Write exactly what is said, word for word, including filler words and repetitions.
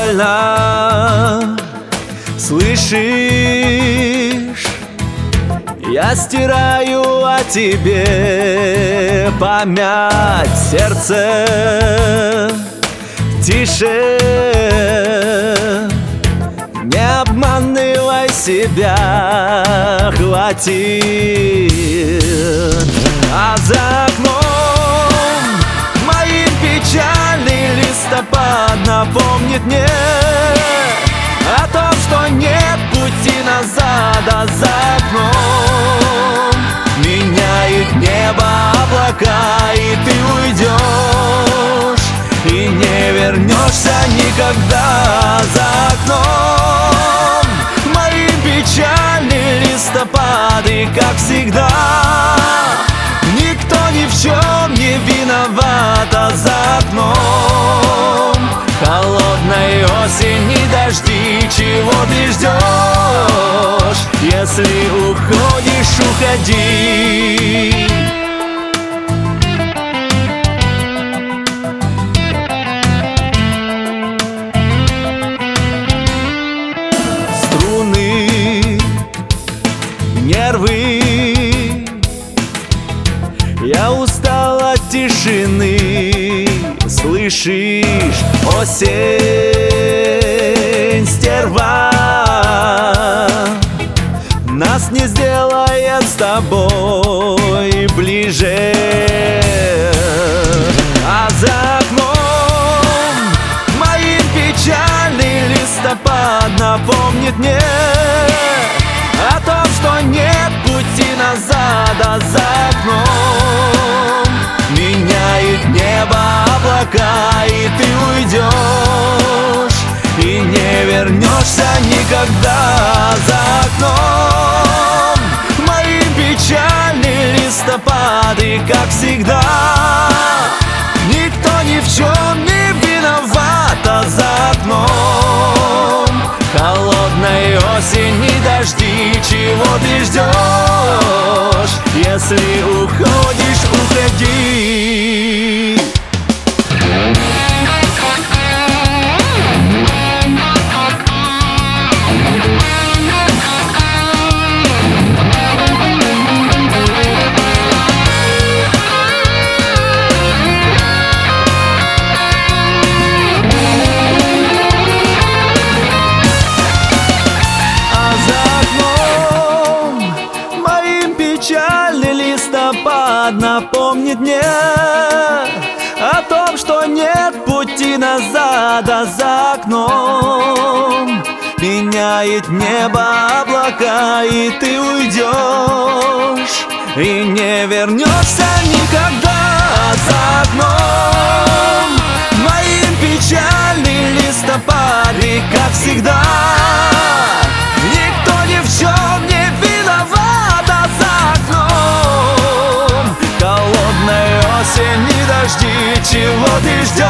больно. Слышишь, я стираю о тебе память в сердце. Тише, не обманывай себя, хватит. А за окном моим печальный листопад напомнит мне о том, что нет пути назад. А за окном меняет небо облака, и ты уйдешь и не вернешься никогда. За окном мои печальные листопады, как всегда, никто ни в чем не виноват. А за окном холодной осени дожди. Чего ты ждешь? Если уходишь, уходи. Нервы, я устал от тишины. Слышишь, осень, стерва, нас не сделает с тобой ближе. А за окном моим печальный листопад напомнит мне о том, что нет пути назад. А за окном меняет небо облака, и ты уйдешь и не вернешься никогда. За окном мои печальные листопады, как всегда, никто ни в чем не виноват. А за окном холодной осени дожди. Чего ты ждешь? Если уходишь, уходи. Печальный листопад напомнит мне о том, что нет пути назад. А за окном меняет небо облака, и ты уйдешь и не вернешься никогда. А за окном моим печальный листопад, и как всегда, никто ни в чем не виноват. Холодной осени дожди. Чего ты ждешь?